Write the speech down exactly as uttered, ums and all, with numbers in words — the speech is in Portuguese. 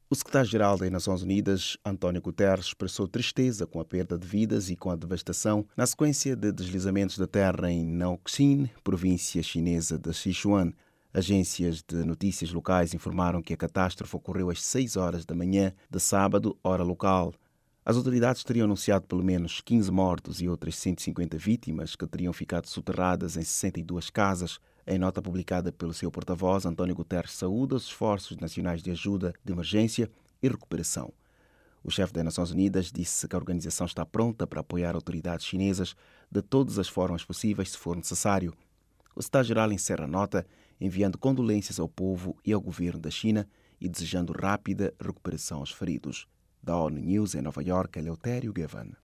O secretário-geral das Nações Unidas, António Guterres, expressou tristeza com a perda de vidas e com a devastação na sequência de deslizamentos de terra em Naoxin, província chinesa de Sichuan. Agências de notícias locais informaram que a catástrofe ocorreu às seis horas da manhã de sábado, hora local. As autoridades teriam anunciado pelo menos quinze mortos e outras cento e cinquenta vítimas que teriam ficado soterradas em sessenta e duas casas. Em nota publicada pelo seu porta-voz, António Guterres saúda os esforços nacionais de ajuda de emergência e recuperação. O chefe das Nações Unidas disse que a organização está pronta para apoiar autoridades chinesas de todas as formas possíveis, se for necessário. O secretário-geral encerra a nota enviando condolências ao povo e ao governo da China e desejando rápida recuperação aos feridos. Da ONU News em Nova Iorque, Eleutério Gavan.